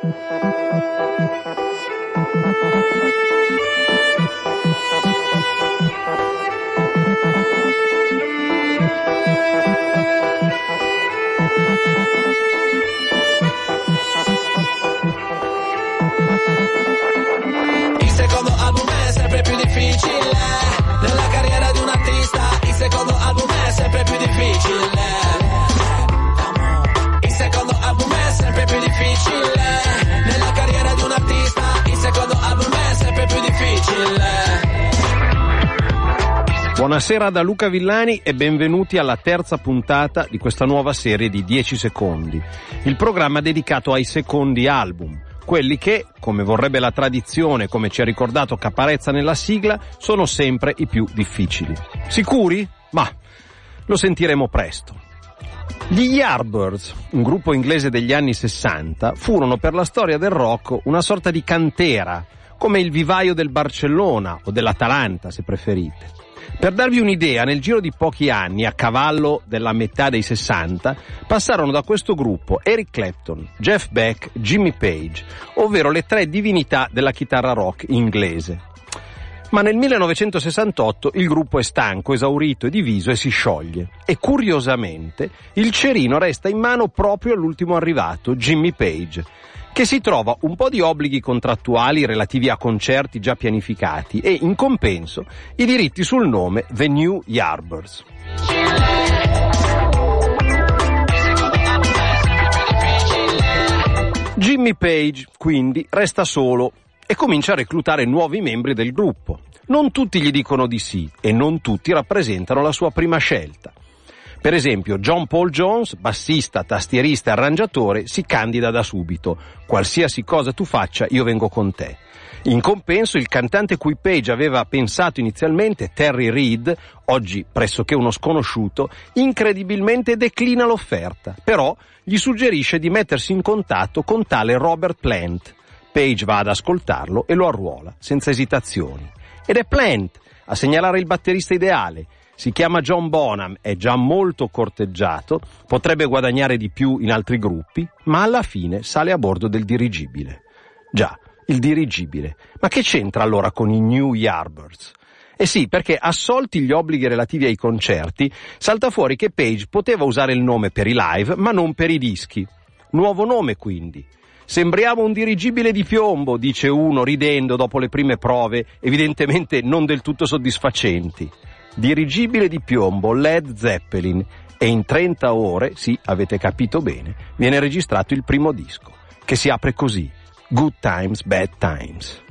Il secondo album è sempre più difficile nella carriera di un artista. Il secondo album è sempre più difficile. Il secondo album è sempre più difficile nella carriera di un artista. Il secondo album è sempre più difficile. Buonasera da Luca Villani e benvenuti alla terza puntata di questa nuova serie di 10 secondi, il programma dedicato ai secondi album, quelli che, come vorrebbe la tradizione, come ci ha ricordato Caparezza nella sigla, sono sempre i più difficili. Sicuri? Ma lo sentiremo presto. Gli Yardbirds, un gruppo inglese degli anni 60, furono per la storia del rock una sorta di cantera, come il vivaio del Barcellona o dell'Atalanta, se preferite. Per darvi un'idea, nel giro di pochi anni, a cavallo della metà dei 60, passarono da questo gruppo Eric Clapton, Jeff Beck, Jimmy Page, ovvero le tre divinità della chitarra rock inglese. Ma nel 1968 il gruppo è stanco, esaurito e diviso e si scioglie. E curiosamente il cerino resta in mano proprio all'ultimo arrivato, Jimmy Page, che si trova un po' di obblighi contrattuali relativi a concerti già pianificati e, in compenso, i diritti sul nome The New Yardbirds. Jimmy Page, quindi, resta solo e comincia a reclutare nuovi membri del gruppo. Non tutti gli dicono di sì e non tutti rappresentano la sua prima scelta. Per esempio, John Paul Jones, bassista, tastierista e arrangiatore, si candida da subito. Qualsiasi cosa tu faccia, io vengo con te. In compenso, il cantante cui Page aveva pensato inizialmente, Terry Reid, oggi pressoché uno sconosciuto, incredibilmente declina l'offerta. Però gli suggerisce di mettersi in contatto con tale Robert Plant. Page va ad ascoltarlo e lo arruola, senza esitazioni. Ed è Plant a segnalare il batterista ideale. Si chiama John Bonham, è già molto corteggiato, potrebbe guadagnare di più in altri gruppi, ma alla fine sale a bordo del dirigibile. Già, il dirigibile. Ma che c'entra allora con i New Yardbirds? Eh sì, perché assolti gli obblighi relativi ai concerti, salta fuori che Page poteva usare il nome per i live, ma non per i dischi. Nuovo nome, quindi. Sembriamo un dirigibile di piombo, dice uno ridendo dopo le prime prove, evidentemente non del tutto soddisfacenti. Dirigibile di piombo Led Zeppelin, e in 30 ore, sì, avete capito bene, viene registrato il primo disco, che si apre così: Good Times, Bad Times.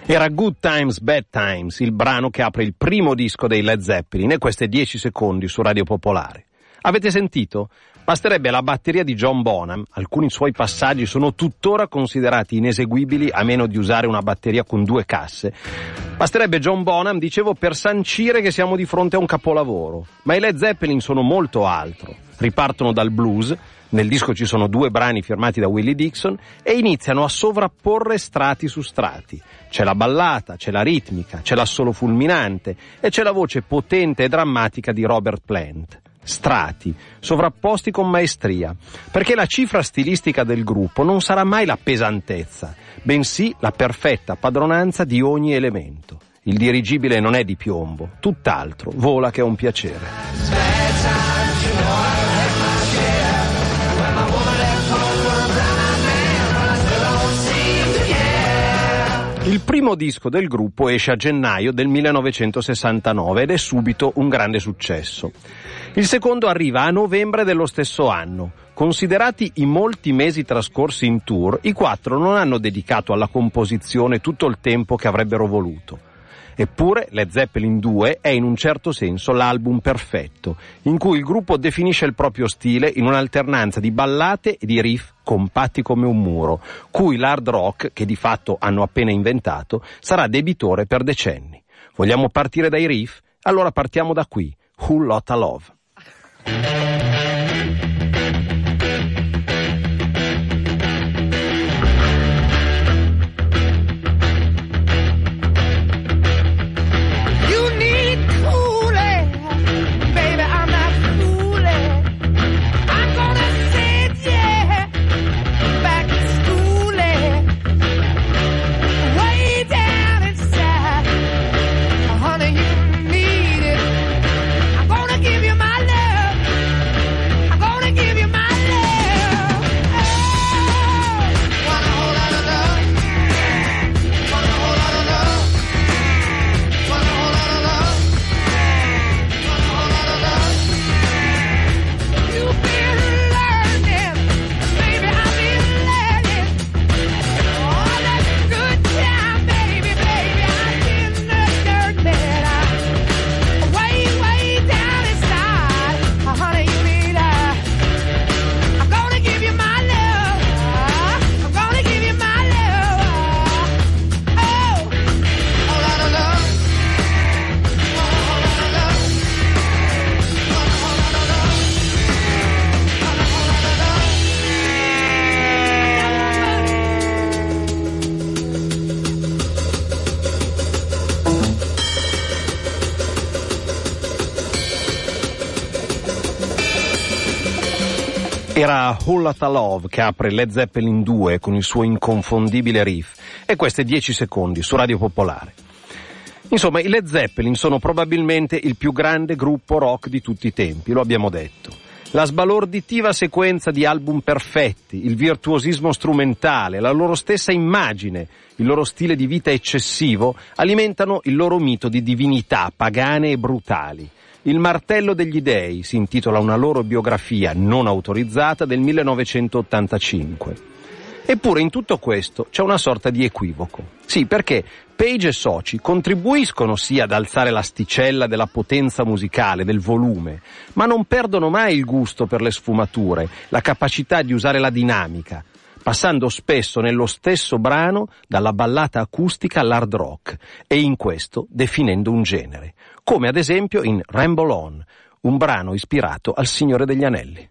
Era Good Times, Bad Times, il brano che apre il primo disco dei Led Zeppelin, e queste 10 secondi su Radio Popolare. Avete sentito? Basterebbe la batteria di John Bonham, alcuni suoi passaggi sono tuttora considerati ineseguibili a meno di usare una batteria con 2 casse. Basterebbe John Bonham, dicevo, per sancire che siamo di fronte a un capolavoro. Ma i Led Zeppelin sono molto altro. Ripartono dal blues, nel disco ci sono 2 brani firmati da Willie Dixon, e iniziano a sovrapporre strati su strati. C'è la ballata, c'è la ritmica, c'è l'assolo fulminante e c'è la voce potente e drammatica di Robert Plant. Strati, sovrapposti con maestria, perché la cifra stilistica del gruppo non sarà mai la pesantezza, bensì la perfetta padronanza di ogni elemento. Il dirigibile non è di piombo, tutt'altro, vola che è un piacere. Il primo disco del gruppo esce a gennaio del 1969 ed è subito un grande successo. Il secondo arriva a novembre dello stesso anno. Considerati i molti mesi trascorsi in tour, i 4 non hanno dedicato alla composizione tutto il tempo che avrebbero voluto. Eppure Led Zeppelin 2 è in un certo senso l'album perfetto, in cui il gruppo definisce il proprio stile in un'alternanza di ballate e di riff compatti come un muro, cui l'hard rock, che di fatto hanno appena inventato, sarà debitore per decenni. Vogliamo partire dai riff? Allora partiamo da qui, Whole Lotta Love. Era Whole Lotta Love che apre Led Zeppelin 2 con il suo inconfondibile riff, e queste 10 secondi su Radio Popolare. Insomma, i Led Zeppelin sono probabilmente il più grande gruppo rock di tutti i tempi, lo abbiamo detto. La sbalorditiva sequenza di album perfetti, il virtuosismo strumentale, la loro stessa immagine, il loro stile di vita eccessivo alimentano il loro mito di divinità pagane e brutali. Il martello degli dei si intitola una loro biografia non autorizzata del 1985. Eppure in tutto questo c'è una sorta di equivoco. Sì, perché Page e soci contribuiscono sì ad alzare l'asticella della potenza musicale, del volume, ma non perdono mai il gusto per le sfumature, la capacità di usare la dinamica, passando spesso nello stesso brano dalla ballata acustica all'hard rock, e in questo definendo un genere, come ad esempio in Ramble On, un brano ispirato al Signore degli Anelli.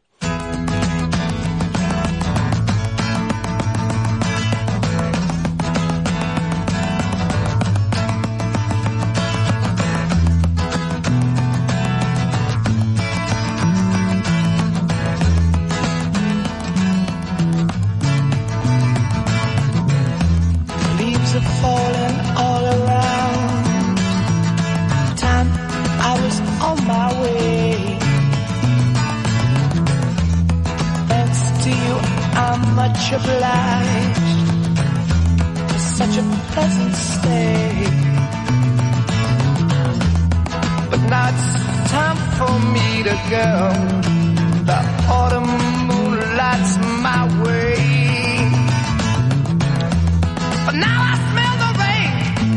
Obliged for such a pleasant stay, but now it's time for me to go. The autumn moonlight's my way, but now I smell the rain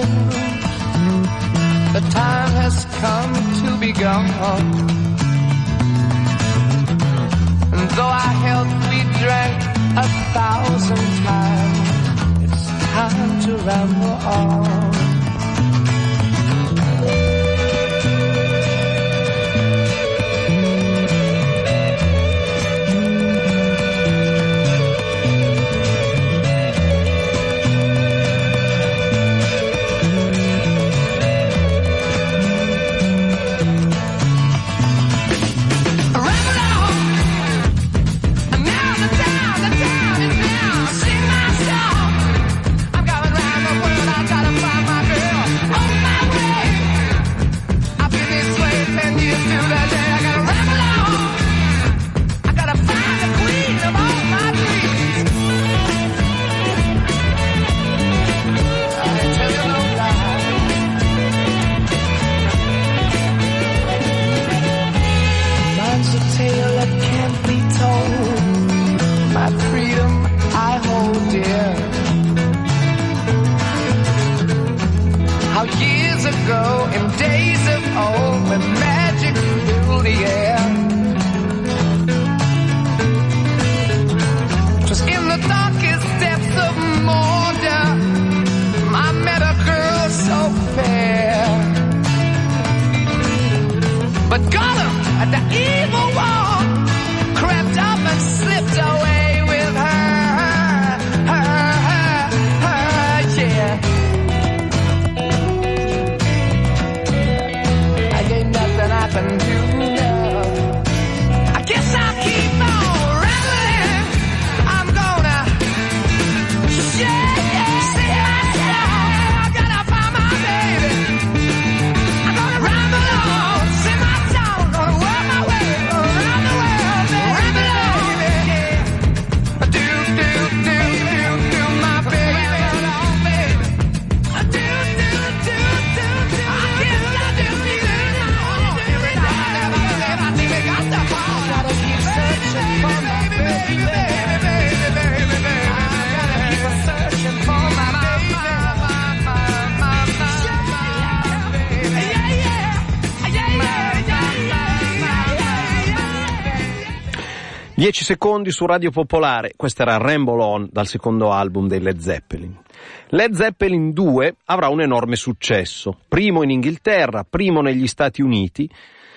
The time has come to be gone. And though our health we drank 1,000 times, it's time to ramble on. Dieci secondi su Radio Popolare, questo era Ramble On dal secondo album dei Led Zeppelin. Led Zeppelin 2 avrà un enorme successo, primo in Inghilterra, primo negli Stati Uniti,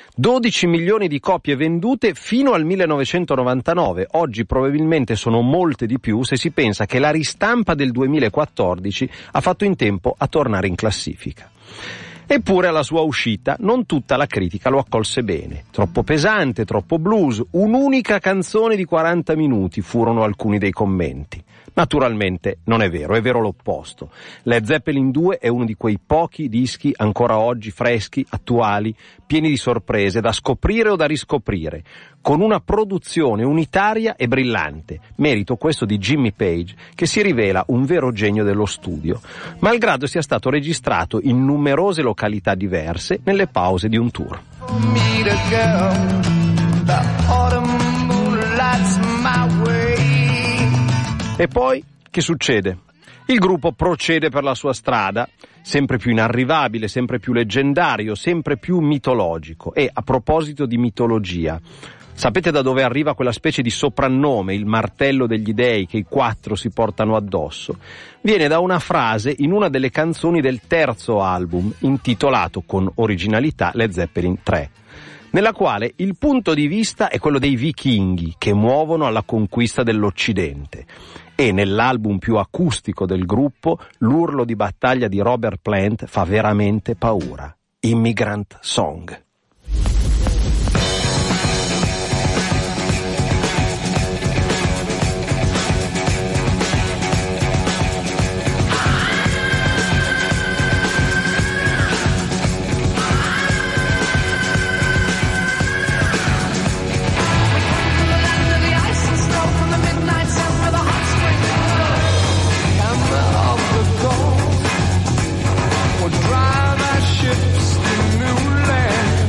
12 milioni di copie vendute fino al 1999, oggi probabilmente sono molte di più se si pensa che la ristampa del 2014 ha fatto in tempo a tornare in classifica. Eppure alla sua uscita non tutta la critica lo accolse bene. Troppo pesante, troppo blues, un'unica canzone di 40 minuti furono alcuni dei commenti. Naturalmente non è vero l'opposto. Led Zeppelin 2 è uno di quei pochi dischi ancora oggi freschi, attuali, pieni di sorprese, da scoprire o da riscoprire, con una produzione unitaria e brillante, merito questo di Jimmy Page, che si rivela un vero genio dello studio, malgrado sia stato registrato in numerose località diverse nelle pause di un tour. E poi, che succede? Il gruppo procede per la sua strada, sempre più inarrivabile, sempre più leggendario, sempre più mitologico. E a proposito di mitologia, sapete da dove arriva quella specie di soprannome, il martello degli dei che i quattro si portano addosso? Viene da una frase in una delle canzoni del terzo album, intitolato con originalità Led Zeppelin 3. Nella quale il punto di vista è quello dei vichinghi che muovono alla conquista dell'Occidente. E nell'album più acustico del gruppo l'urlo di battaglia di Robert Plant fa veramente paura. Immigrant Song. Drive our ships to new land.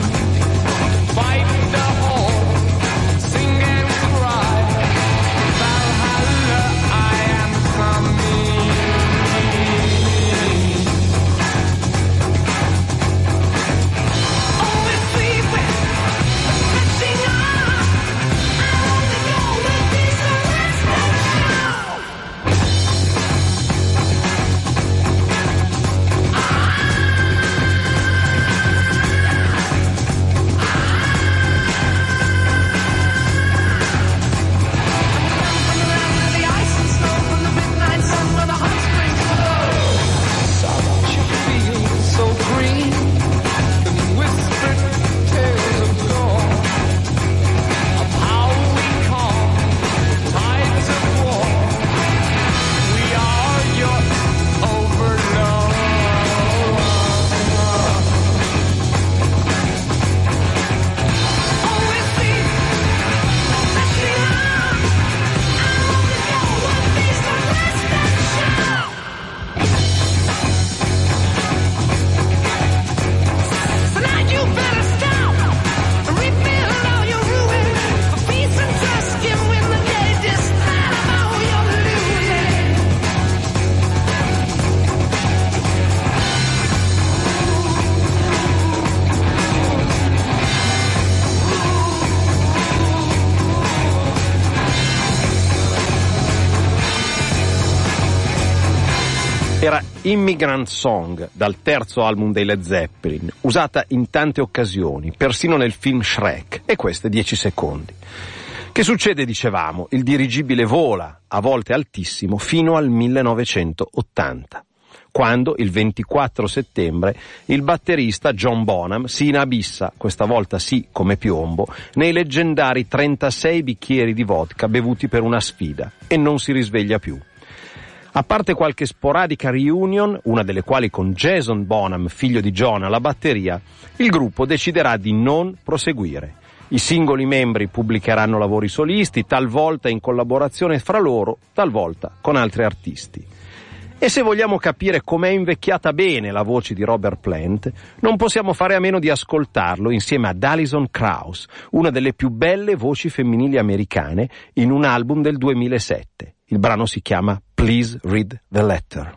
Era Immigrant Song, dal terzo album dei Led Zeppelin, usata in tante occasioni, persino nel film Shrek, e queste 10 secondi. Che succede, dicevamo? Il dirigibile vola, a volte altissimo, fino al 1980, quando, il 24 settembre, il batterista John Bonham si inabissa, questa volta sì come piombo, nei leggendari 36 bicchieri di vodka bevuti per una sfida, e non si risveglia più. A parte qualche sporadica reunion, una delle quali con Jason Bonham, figlio di John, alla batteria, il gruppo deciderà di non proseguire. I singoli membri pubblicheranno lavori solisti, talvolta in collaborazione fra loro, talvolta con altri artisti. E se vogliamo capire com'è invecchiata bene la voce di Robert Plant, non possiamo fare a meno di ascoltarlo insieme ad Alison Krauss, una delle più belle voci femminili americane, in un album del 2007. Il brano si chiama Please Read the Letter.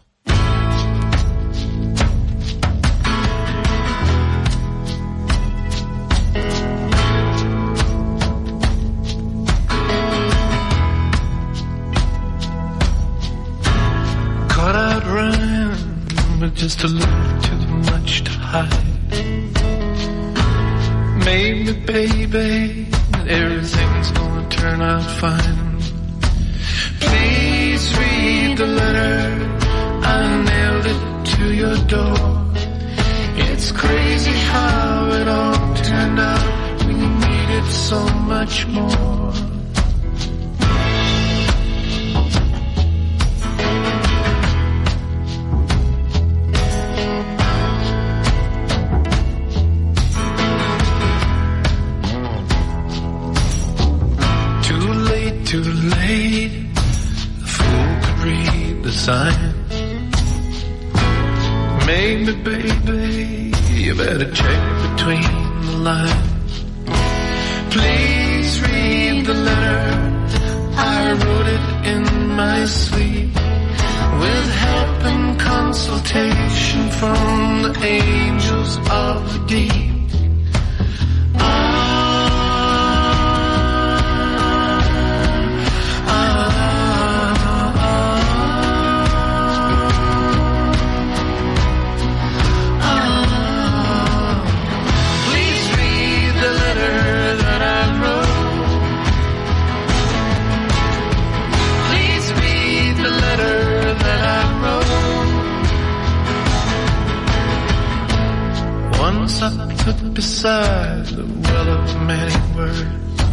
Caught out running, but just a little too much to hide. Maybe, baby, everything's gonna turn out fine. Please read the letter, I nailed it to your door. It's crazy how it all turned out, we needed so much more. Too late, the fool could read the sign. Maybe, baby, you better check between the lines. Please read the letter, I wrote it in my sleep, with help and consultation from the angels of the deep. Once I stood beside the well of many words.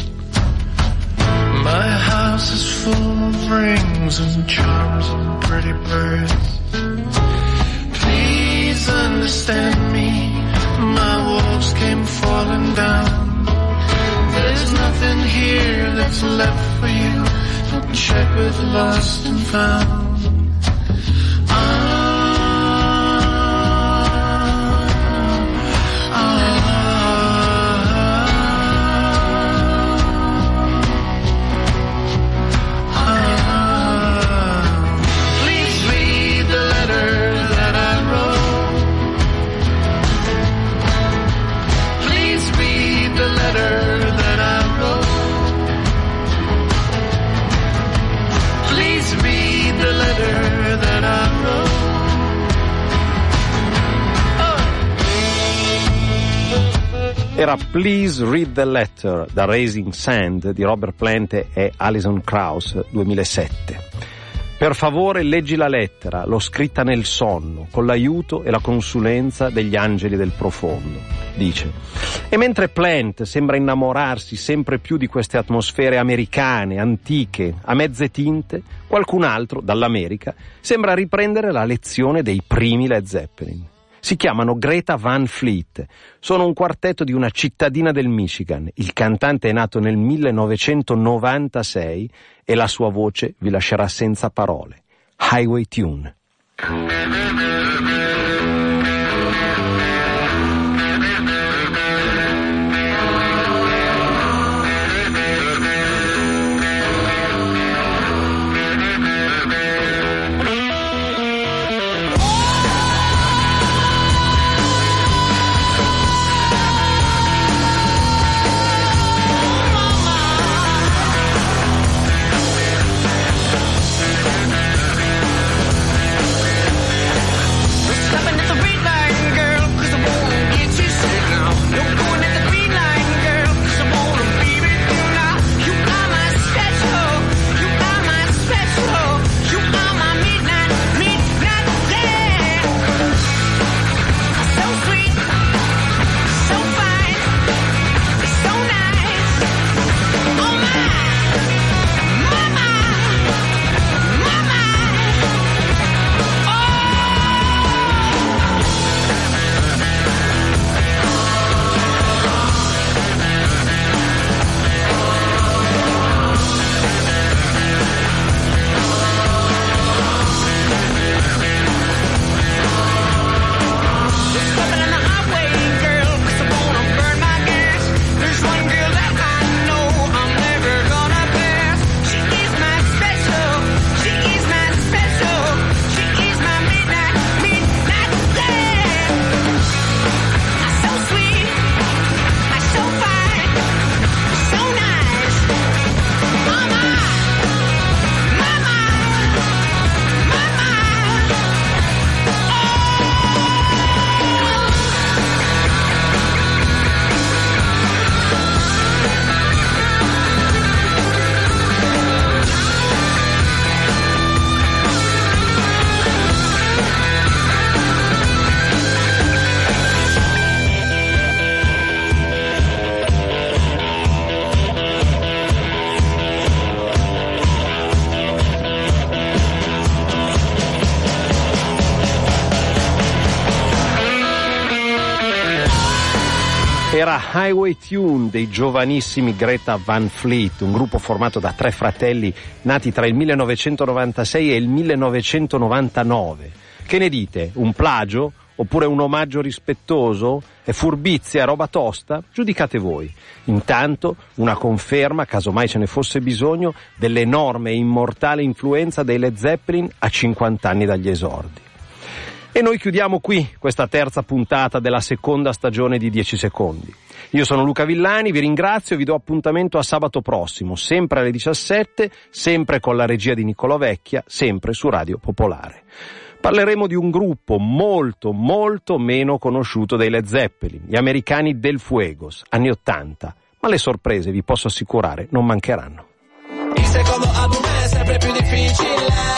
My house is full of rings and charms and pretty birds. Please understand me, my walls came falling down. There's nothing here that's left for you, don't check with lost and found. Era Please Read the Letter, da Raising Sand di Robert Plant e Alison Krauss, 2007. Per favore leggi la lettera, l'ho scritta nel sonno, con l'aiuto e la consulenza degli angeli del profondo, dice. E mentre Plant sembra innamorarsi sempre più di queste atmosfere americane, antiche, a mezze tinte, qualcun altro, dall'America, sembra riprendere la lezione dei primi Led Zeppelin. Si chiamano Greta Van Fleet, sono un quartetto di una cittadina del Michigan. Il cantante è nato nel 1996 e la sua voce vi lascerà senza parole. Highway Tune. Era Highway Tune dei giovanissimi Greta Van Fleet, un gruppo formato da 3 fratelli nati tra il 1996 e il 1999. Che ne dite? Un plagio? Oppure un omaggio rispettoso? È furbizia, roba tosta? Giudicate voi. Intanto una conferma, caso mai ce ne fosse bisogno, dell'enorme e immortale influenza dei Led Zeppelin a 50 anni dagli esordi. E noi chiudiamo qui questa terza puntata della seconda stagione di 10 secondi. Io sono Luca Villani, vi ringrazio e vi do appuntamento a sabato prossimo, sempre alle 17, sempre con la regia di Niccolò Vecchia, sempre su Radio Popolare. Parleremo di un gruppo molto, molto meno conosciuto dei Led Zeppelin, gli americani del Fuegos, anni 80. Ma le sorprese, vi posso assicurare, non mancheranno. Il secondo album è sempre più difficile.